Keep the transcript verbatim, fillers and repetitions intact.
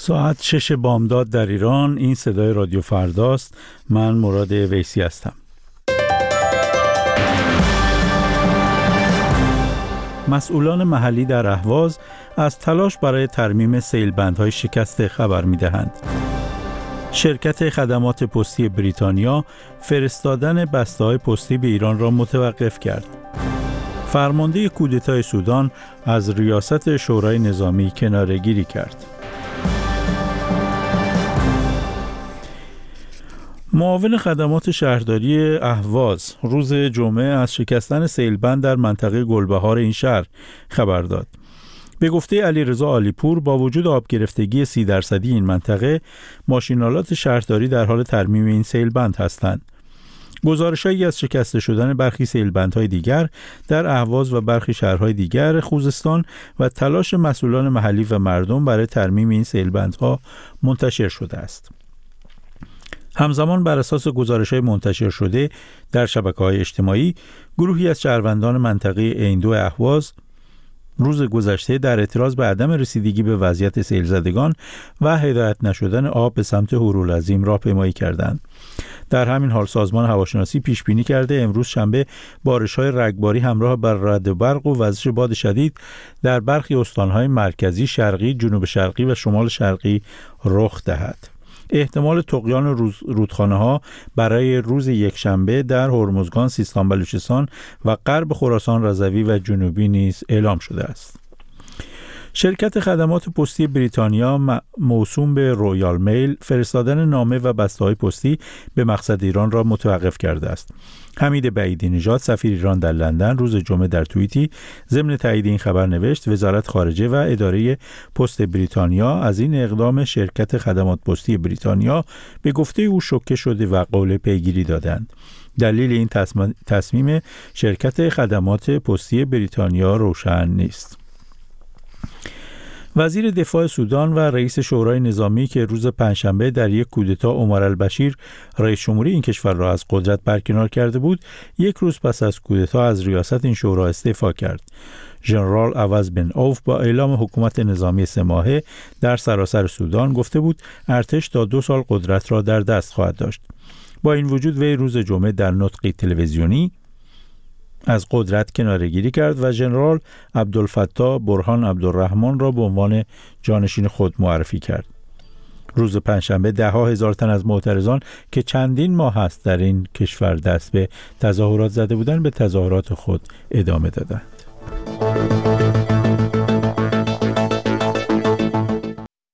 ساعت شش بامداد در ایران. این صدای رادیو فرداست. من مراد ویسی هستم. مسئولان محلی در اهواز از تلاش برای ترمیم سیلبندهای شکسته خبر می‌دهند. شرکت خدمات پستی بریتانیا فرستادن بسته‌های پستی به ایران را متوقف کرد. فرمانده کودتای سودان از ریاست شورای نظامی کناره‌گیری کرد. معاون خدمات شهرداری اهواز روز جمعه از شکستن سیلبند در منطقه گلبهار این شهر خبر داد. به گفته علیرضا عالیپور، با وجود آب گرفتگی سی درصدی این منطقه، ماشین‌آلات شهرداری در حال ترمیم این سیلبند هستند. گزارش‌هایی از شکسته شدن برخی سیلبندهای دیگر در اهواز و برخی شهرهای دیگر خوزستان و تلاش مسئولان محلی و مردم برای ترمیم این سیلبندها منتشر شده است. همزمان بر اساس گزارش‌های منتشر شده در شبکه‌های اجتماعی، گروهی از شهروندان منطقه ایندو اهواز روز گذشته در اعتراض به عدم رسیدگی به وضعیت سیل زدگان و هدایت نشدن آب به سمت هورالعظیم راهپیمایی کردند. در همین حال سازمان هواشناسی پیش بینی کرده امروز شنبه بارش‌های رگباری همراه با رعد و برق و وزش باد شدید در برخی استان‌های مرکزی، شرقی، جنوب شرقی و شمال شرقی رخ دهد. احتمال طغیان رودخانه‌ها برای روز یکشنبه در هرمزگان، سیستان بلوچستان و غرب خراسان رضوی و جنوبی نیز اعلام شده است. شرکت خدمات پستی بریتانیا موسوم به رویال میل فرستادن نامه و بسته‌های پستی به مقصد ایران را متوقف کرده است. حمید بعیدی نژاد سفیر ایران در لندن روز جمعه در توییتی ضمن تایید این خبر نوشت: وزارت خارجه و اداره پست بریتانیا از این اقدام شرکت خدمات پستی بریتانیا به گفته او شوکه شده و قول پیگیری دادند. دلیل این تصمیم شرکت خدمات پستی بریتانیا روشن نیست. وزیر دفاع سودان و رئیس شورای نظامی که روز پنجشنبه در یک کودتا عمر البشیر رئیس جمهوری این کشور را از قدرت برکنار کرده بود، یک روز پس از کودتا از ریاست این شورا استعفا کرد. ژنرال عوض بن عوف با اعلام حکومت نظامی سه ماهه در سراسر سودان گفته بود ارتش تا دو سال قدرت را در دست خواهد داشت. با این وجود وی روز جمعه در نطقی تلویزیونی از قدرت کناره‌گیری کرد و ژنرال عبدالفتاح برهان عبدالرحمن را به عنوان جانشین خود معرفی کرد. روز پنجشنبه ده ها هزار تن از معترضان که چندین ماه است در این کشور دست به تظاهرات زده بودند به تظاهرات خود ادامه دادند.